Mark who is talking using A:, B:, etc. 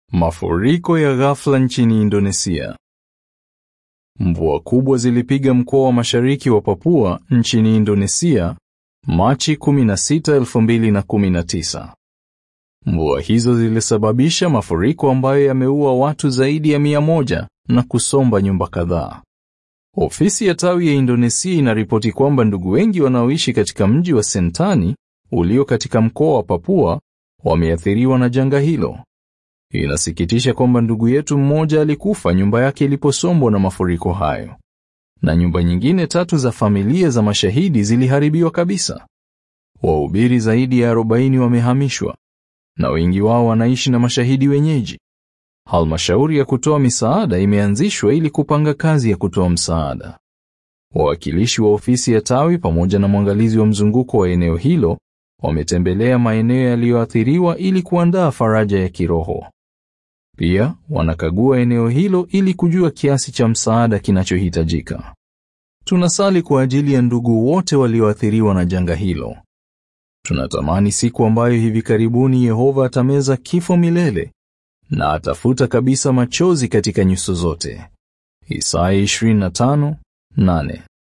A: Mafuriko ya ghafla nchini Indonesia. Mvua kubwa zilipiga mkoa wa mashariki wa Papua nchini Indonesia Machi 16, 2019. Mvua hizo zilisababisha mafuriko ambayo yameua watu zaidi ya 100 na kusomba nyumba kadhaa. Ofisi ya tawi ya Indonesia inaripoti kwamba ndugu wengi wanaoishi katika mji wa Sentani ulio katika mkoa wa Papua wameathiriwa na janga hilo. Inasikitisha kwamba ndugu yetu mmoja alikufa nyumba yake iliposombwa na mafuriko hayo, na nyumba nyingine 3 za familia za mashahidi ziliharibiwa kabisa. Wahubiri zaidi ya 40 wamehamishwa, na wengi wao wanaishi na mashahidi wenyeji. Halmashauri ya kutoa misaada imeanzishwa ili kupanga kazi ya kutoa msaada. Wawakilishi wa ofisi ya tawi pamoja na mwangalizi wa mzunguko wa eneo hilo wametembelea maeneo yaliyoathiriwa ili kuandaa faraja ya kiroho. Pia wanakagua eneo hilo ili kujua kiasi cha msaada kinachohitajika. Tunasali kwa ajili ya ndugu wote walioathiriwa na janga hilo. Tunatamani siku ambayo hivi karibuni Yehova atameza kifo milele na atafuta kabisa machozi katika nyuso zote. Isaya 25:8.